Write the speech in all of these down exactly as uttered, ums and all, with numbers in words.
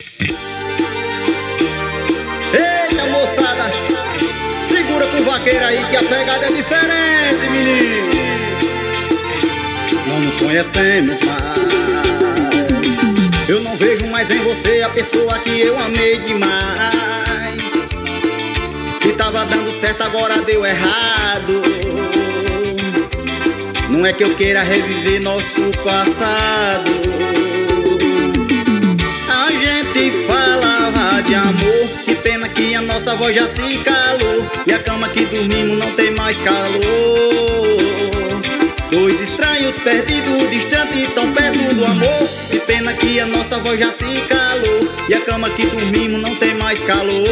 Eita moçada, segura com o vaqueiro aí que a pegada é diferente, menino. Não nos conhecemos mais, eu não vejo mais em você a pessoa que eu amei demais. Que tava dando certo, agora deu errado. Não é que eu queira reviver nosso passado. A gente falava de amor, que pena que a nossa voz já se calou. E a cama que dormimos não tem mais calor. Dois estranhos perdidos, distantes, tão perto do amor. Que pena que a nossa voz já se calou. E a cama que dormimos não tem mais calor.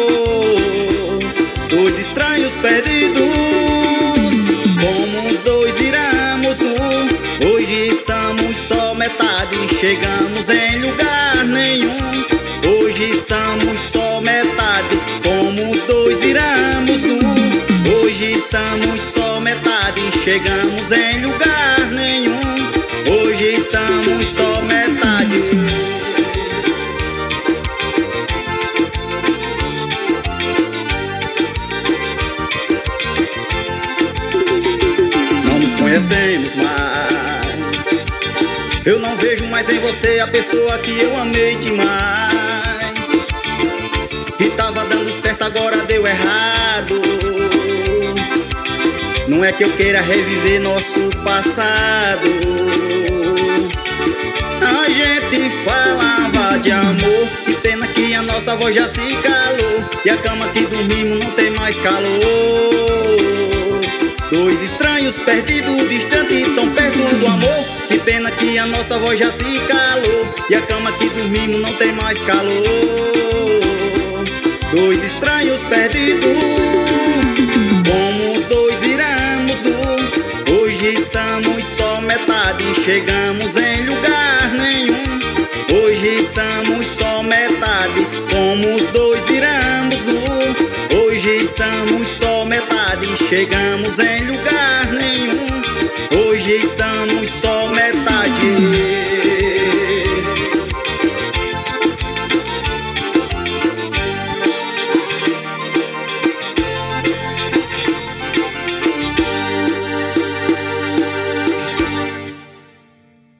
Dois estranhos perdidos, como os dois iramos nu. Hoje somos só metade, chegamos em lugar nenhum. Hoje somos só metade, como os dois iramos nu. Hoje somos só metade, chegamos em lugar nenhum. Hoje somos só metade. Não nos conhecemos mais, eu não vejo mais em você a pessoa que eu amei demais. Que tava dando certo, agora deu errado. Não é que eu queira reviver nosso passado. A gente falava de amor, que pena que a nossa voz já se calou. E a cama que dormimos não tem mais calor. Dois estranhos perdidos, distantes, tão perto do amor. Que pena que a nossa voz já se calou. E a cama que dormimos não tem mais calor. Dois estranhos perdidos, como os dois iramos nu. Hoje somos só metade, chegamos em lugar nenhum. Hoje somos só metade, como os dois iramos nu. Hoje somos só metade, chegamos em lugar nenhum. Hoje somos só metade.